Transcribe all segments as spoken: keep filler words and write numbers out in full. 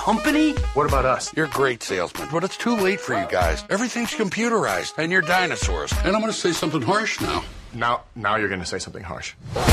company? What about us? You're a great salesman, but it's too late for you guys. Everything's computerized, and you're dinosaurs. And I'm going to say something harsh now. Now, now you're going to say something harsh.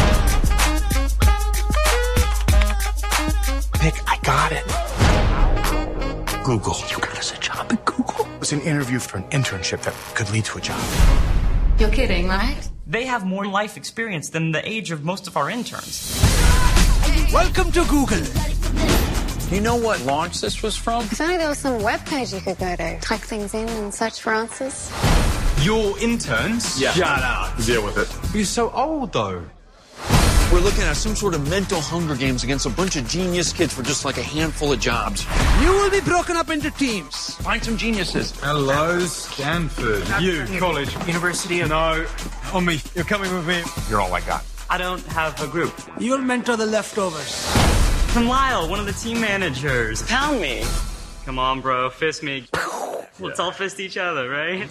Nick, I got it. Google. You got us a job at Google? It's an interview for an internship that could lead to a job. You're kidding, right? They have more life experience than the age of most of our interns. Welcome to Google. Do you know what launch this was from? If only there was some webpage you could go to. Type things in and search for answers. Your interns? Yeah. Shut up. Deal with it. You're so old, though. We're looking at some sort of mental Hunger Games against a bunch of genius kids for just like a handful of jobs. You will be broken up into teams. Find some geniuses. Hello, Stanford. You, college. University of... No, on me. You're coming with me. You're all I got. I don't have a group. You'll mentor the leftovers. From Lyle, one of the team managers. Pound me. Come on, bro. Fist me. Let's all fist each other, right?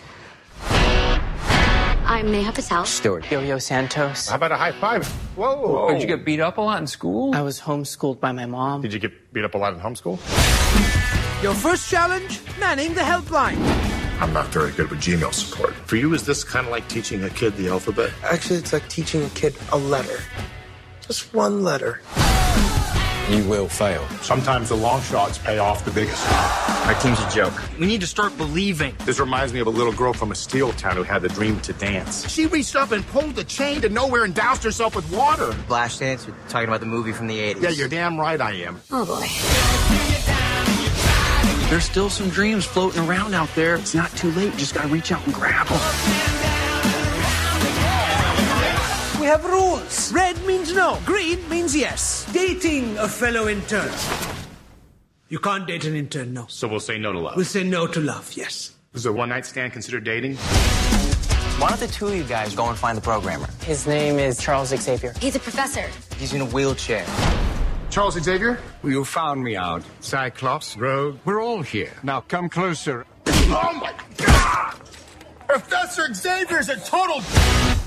I'm Neha Patel. Stewart. Yo-Yo Santos. How about a high five? Whoa. Whoa. Did you get beat up a lot in school? I was homeschooled by my mom. Did you get beat up a lot in homeschool? Your first challenge, manning the helpline. I'm not very good with Gmail support. For you, is this kind of like teaching a kid the alphabet? Actually, it's like teaching a kid a letter. Just one letter. You will fail. Sometimes the long shots pay off the biggest. My team's a joke. We need to start believing. This reminds me of a little girl from a steel town who had the dream to dance. She reached up and pulled the chain to nowhere and doused herself with water. Flashdance? You're talking about the movie from the eighties. Yeah, you're damn right I am. Oh, boy. There's still some dreams floating around out there. It's not too late. You just gotta reach out and grab them. We have rules. Red means no. Green means yes. Dating a fellow intern. You can't date an intern, no. So we'll say no to love. We'll say no to love, yes. Is a one-night stand considered dating? Why don't the two of you guys go and find the programmer? His name is Charles Xavier. He's a professor. He's in a wheelchair. Charles Xavier? Well, you found me out. Cyclops, Rogue, we're all here. Now come closer. Oh, my God! Professor Xavier's a total...